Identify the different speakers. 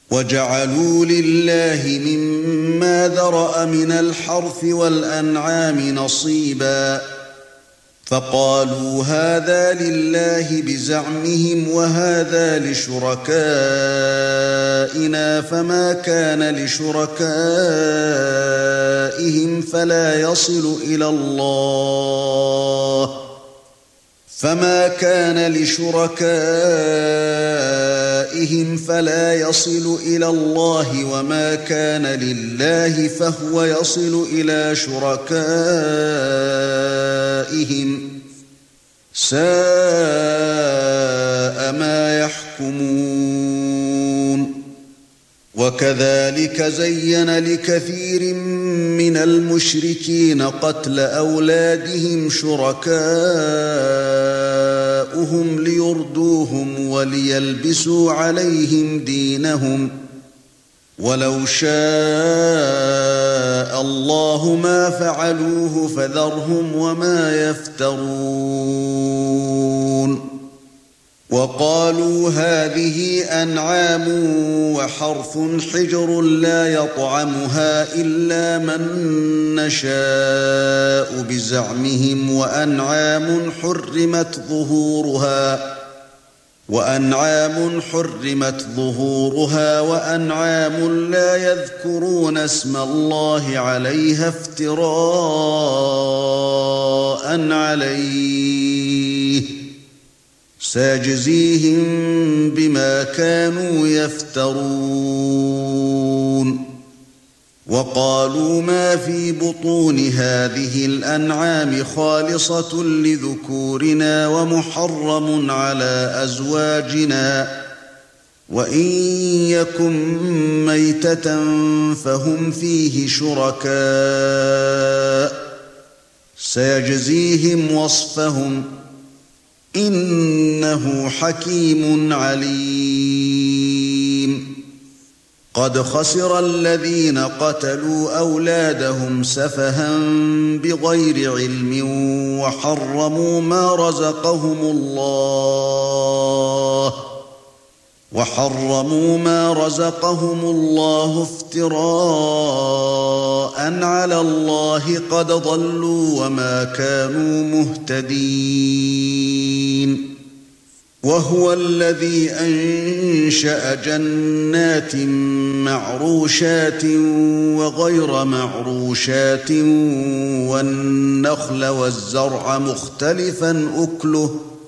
Speaker 1: وَجَعَلُوا لِلَّهِ مِمَّا ذَرَأَ مِنَ الْحَرْثِ وَالْأَنْعَامِ نَصِيبًا فَقَالُوا هَذَا لِلَّهِ بِزَعْمِهِمْ وَهَذَا لِشُرَكَائِنَا فَمَا كَانَ لِشُرَكَائِهِمْ فَلَا يَصِلُ إِلَى اللَّهِ وَمَا كَانَ لِلَّهِ فَهُوَ يَصِلُ إِلَى شُرَكَائِهِمْ سَاءَ مَا يَحْكُمُونَ وَكَذَلِكَ زَيَّنَ لِكَثِيرٍ مِنَ الْمُشْرِكِينَ قَتْلَ أَوْلَادِهِمْ شُرَكَاؤُهُمْ لِيُرْدُوهُمْ وَلِيَلْبِسُوا عَلَيْهِمْ دِينَهُمْ وَلَوْ شَاءَ اللَّهُ مَا فَعَلُوهُ فَذَرْهُمْ وَمَا يَفْتَرُونَ وَقَالُوا هَذِهِ أَنْعَامٌ وَحَرْثٌ حِجْرٌ لَّا يَطْعَمُهَا إِلَّا مَن نَّشَاءُ بِزَعْمِهِمْ وَأَنْعَامٌ حُرِّمَتْ ظُهُورُهَا وَأَنْعَامٌ لَّا يَذْكُرُونَ اسْمَ اللَّهِ عَلَيْهَا افْتِرَاءً عَلَيْهِ سَيَجْزِيهِم بِمَا كَانُوا يَفْتَرُونَ وَقَالُوا مَا فِي بُطُونِ هَٰذِهِ الْأَنْعَامِ خَالِصَةٌ لِّذُكُورِنَا وَمُحَرَّمٌ عَلَىٰ أَزْوَاجِنَا وَإِن يَكُن مَّيْتَةً فَهُمْ فِيهِ شُرَكَاءُ سَيَجْزِيهِمْ وَصْفَهُمْ إِنَّهُ حَكِيمٌ عَلِيمٌ قَدْ خَسِرَ الَّذِينَ قَتَلُوا أَوْلَادَهُمْ سَفَهًا بِغَيْرِ عِلْمٍ وَحَرَّمُوا مَا رَزَقَهُمُ اللَّهُ افْتِرَاءً عَلَى اللَّهِ قَدْ ضَلُّوا وَمَا كَانُوا مُهْتَدِينَ وَهُوَ الَّذِي أَنشَأَ جَنَّاتٍ مَّعْرُوشَاتٍ وَغَيْرَ مَعْرُوشَاتٍ وَالنَّخْلَ وَالزَّرْعَ مُخْتَلِفًا أُكُلُهُ